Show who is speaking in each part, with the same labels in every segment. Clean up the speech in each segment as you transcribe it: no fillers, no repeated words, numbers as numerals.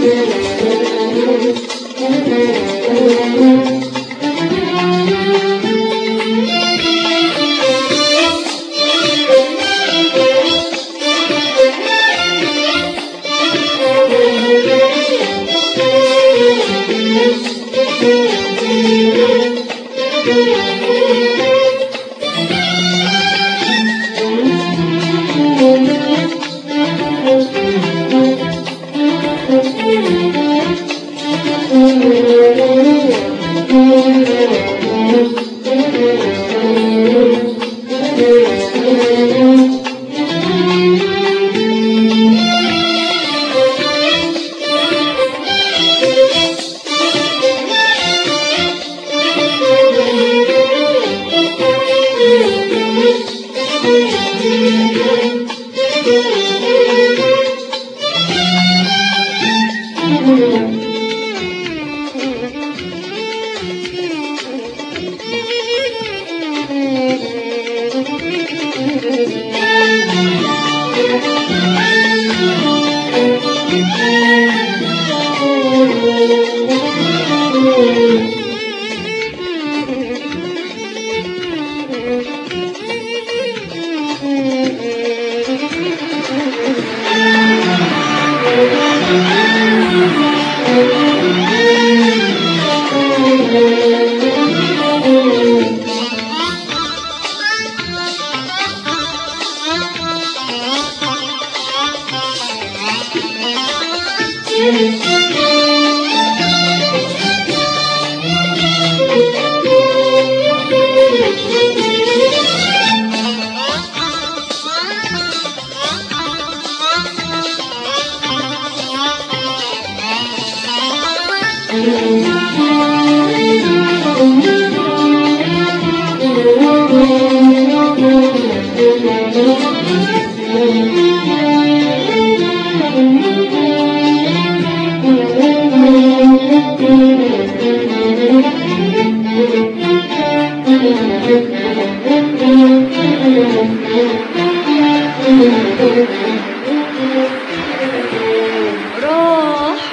Speaker 1: راح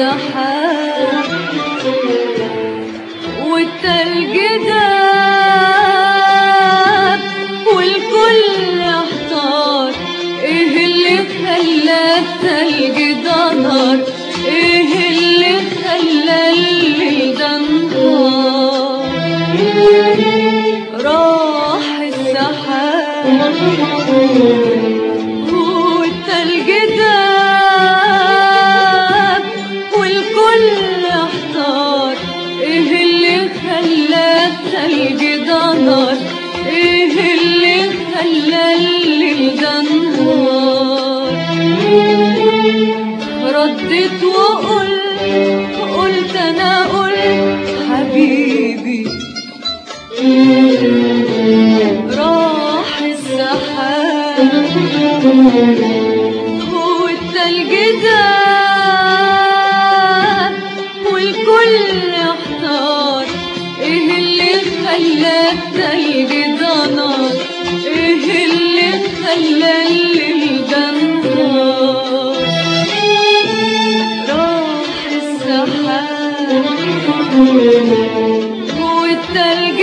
Speaker 1: السحاب والتلج داب والكل احتار، ايه اللي خلى التلج ده نار، ايه اللي خلى الليل ده نهار. راح السحاب والتلج داب والكل احتار، ايه اللي خلى التلج ده نار، ايه اللي خلى الليل ده نهار. رديت وقلت انا قلت حبيبي راح السحاب والتلج داب والكل احتار، ايه اللي خلى التلج ده نار، ايه اللي خلى الليل ده نهار. راح السحاب والتلج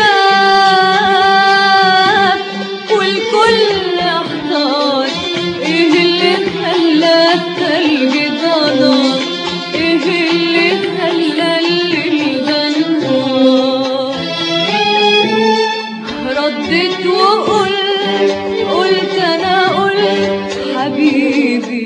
Speaker 1: داب والكل احتار، ايه اللي خلى التلج ده نار، ايه اللي خلى الليل ده نهار. رديت وقلت انا قلت حبيبي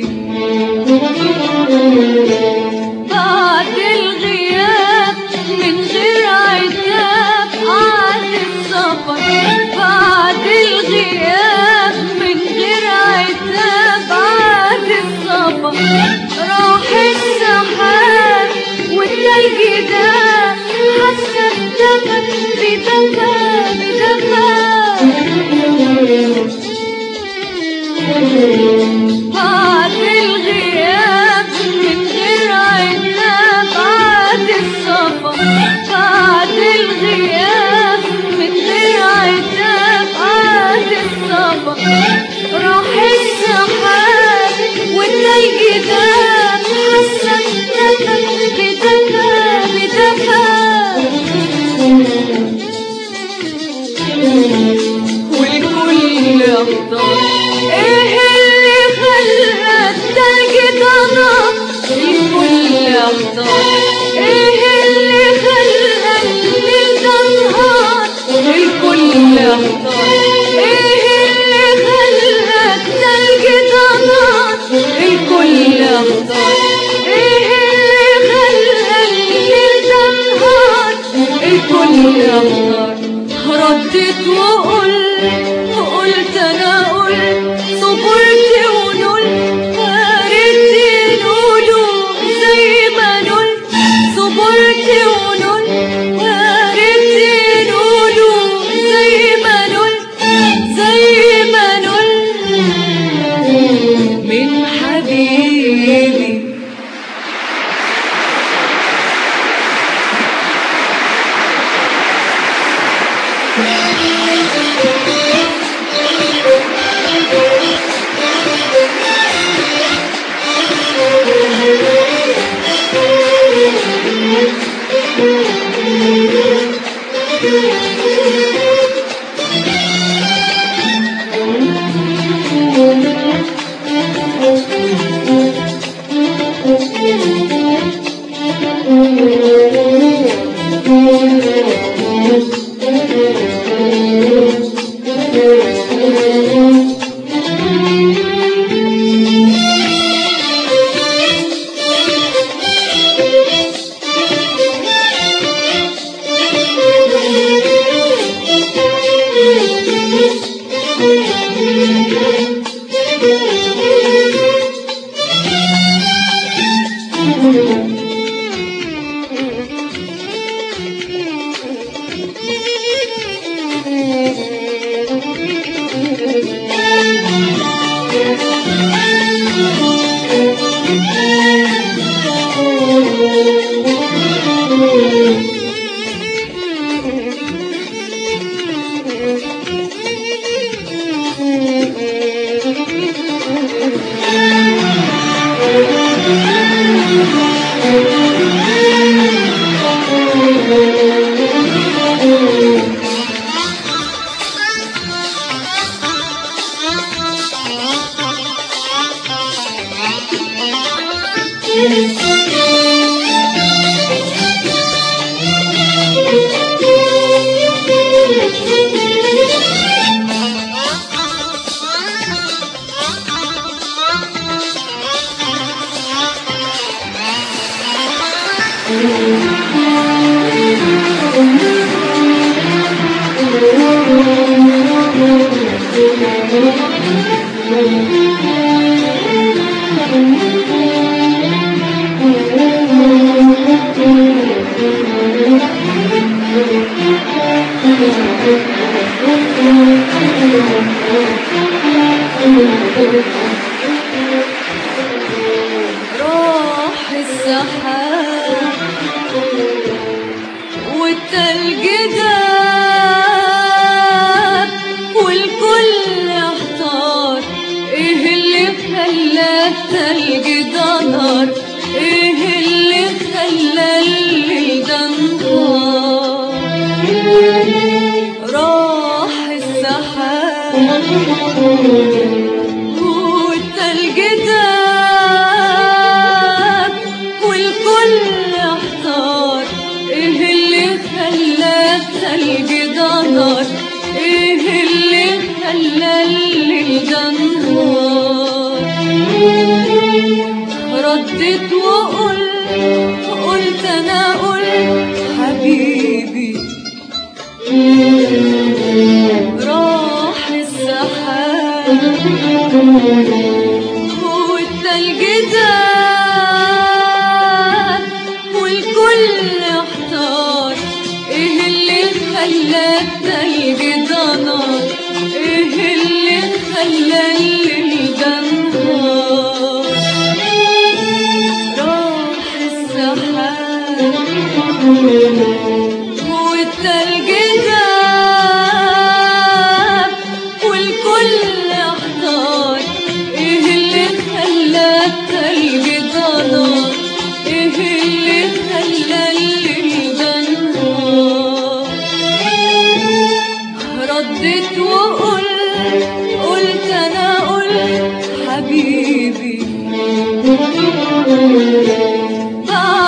Speaker 1: بعد الغياب من غير عتاب عاد السفر، بعد الغياب من غير عتاب عاد السفر. راح السحاب والتلج داب حاسه بدفى بعد الغياب من غير عتاب عاد السفر، بعد الغياب من غير عتاب عاد السفر. راح السحاب والتلج داب حاسه احتار ايه اللي خلى الليل ده نهار الكل احتار ايه اللي خلى التلج ده نار الكل احتار ايه اللي خلى الليل ده نهار الكل احتار رديت وقلت انا قلت صبرت ونلت وارد نقوله زي ما نلت صبرت ونلت وارد نقوله زي ما نلت زي ما نلت من حبيبي راح السحاب والتلج داب والكل احتار ايه اللي خلى التلج ده نار ايه اللي خلى الليل ده نهار راح السحاب والتلج داب والكل احتار ايه اللي خلى التلج ده نار ايه اللي خلى الليل ده نهار رديت وقلت انا قلت حبيبي راح السحاب والتلج داب والكل احتار ايه اللي خلى التلج ده نار ايه اللي خلى الليل ده نهار راح السحاب والتلج داب والكل احتار ايه اللي خلى التلج ده نار ايه اللي خلى الليل ده نهار رديت وقلت انا قلت حبيبي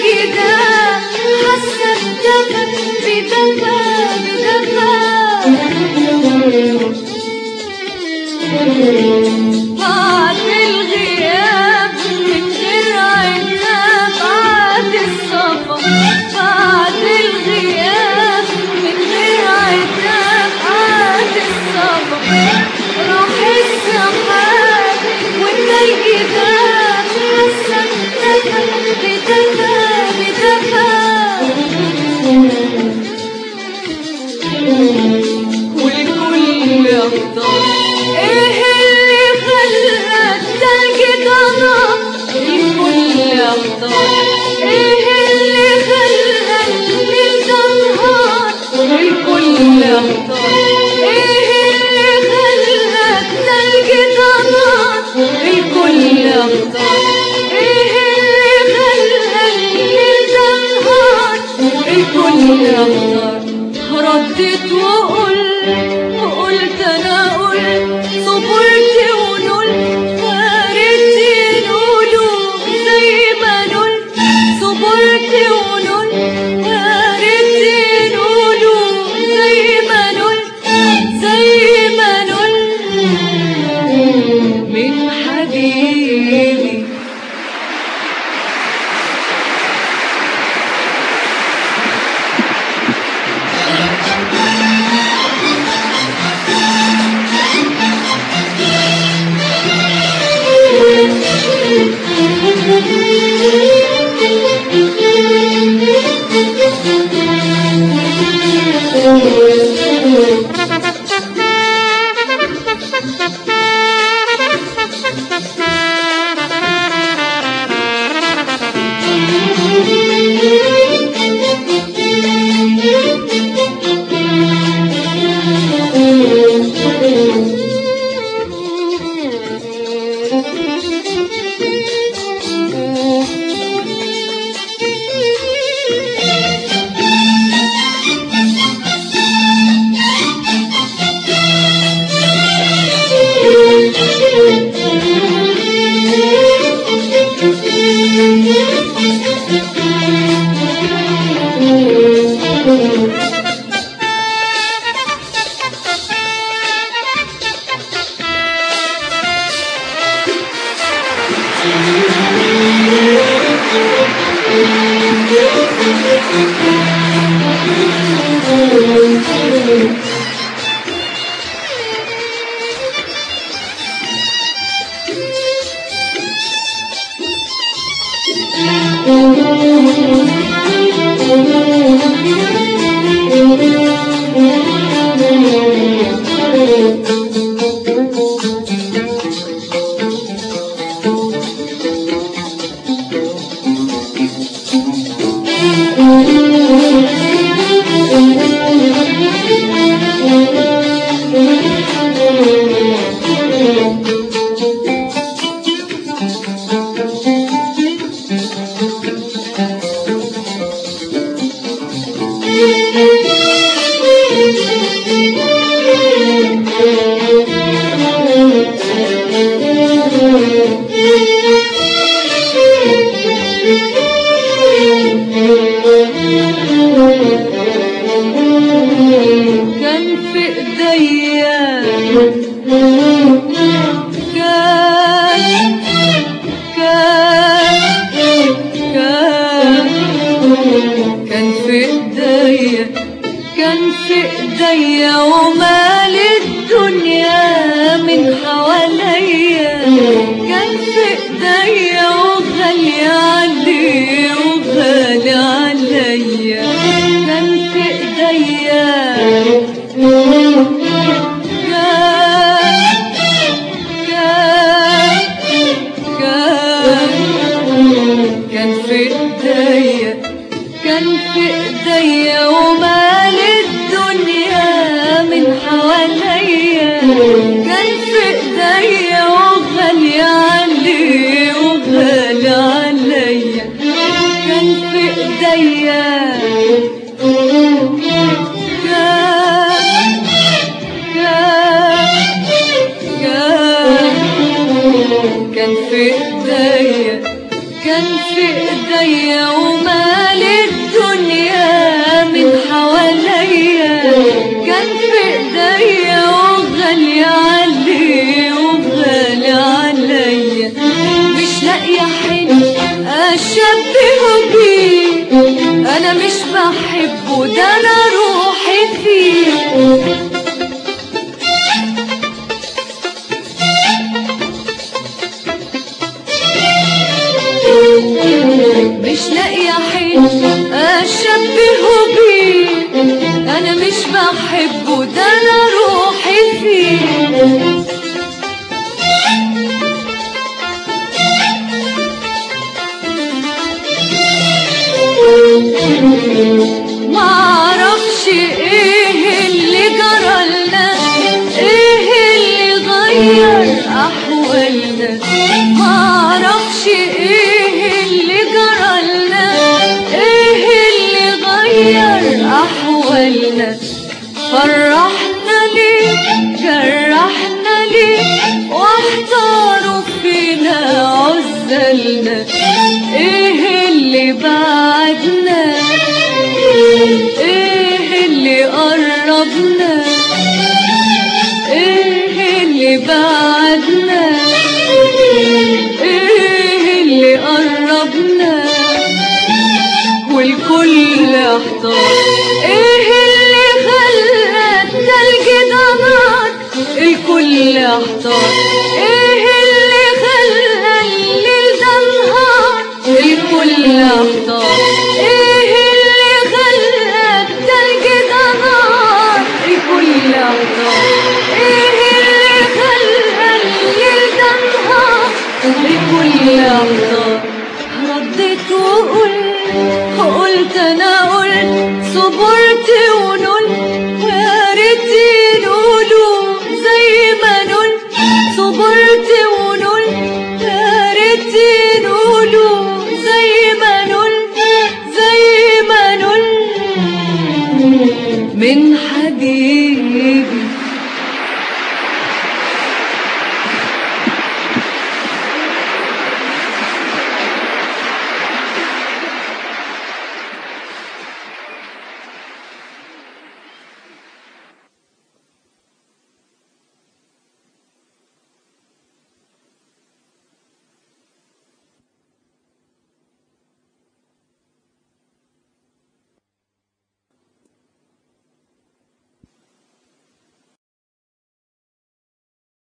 Speaker 1: تلجدا حاسة بدفى بدفى بدفى بعد الغياب من غير عتاب بعد السفر بعد الغياب من غير عتاب بعد السفر راح السحاب والتلج داب حاسة بدفى بدفى بدفى والكل يختار ايه اللي خلى التلج ضنا الكل يختار ايه اللي خلى الليل ده نهار الكل يختار ايه اللي خلى التلج ضنا الكل يختار ايه اللي خلى الليل ده نهار الكل يختار ردت وقلت انا قلت صبرت ونلت فاردتي نقوله زي ما نلت صبرت ونلت فاردتي نقوله زي ما نلت زي ما نلت من حبيبي كان في ايديا ومال الدنيا من حواليا، كان في ايديا وغالي عليه وغالي عليا، مش لاقيه حلو اشبهه بيه، انا مش بحبه ده انا روحي فيه. مش لاقيه حلو اشبهه بيه، انا مش بحبه ده انا روحي فيه. معرفش ايه اللي جرالنا، ايه اللي غير احوالنا، معرفش ايه اللي جرالنا، ايه اللي غير احوالنا، فرحنا ليه جرحنا ليه واحتاروا فينا عزلنا، ايه اللي بعدنا ايه اللي قربنا، ايه اللي بعدنا ايه اللي قربنا، والكل احتار، ايه اللي خلى التلج ده نار، الكل احتار، ايه اللي خلى الليل ده نهار، الكل احتار، ايه اللي خلى التلج ده نار، الكل احتار، ايه اللي خلى الليل ده نهار، الكل احتار. رديت وقلت انا قلت صبرت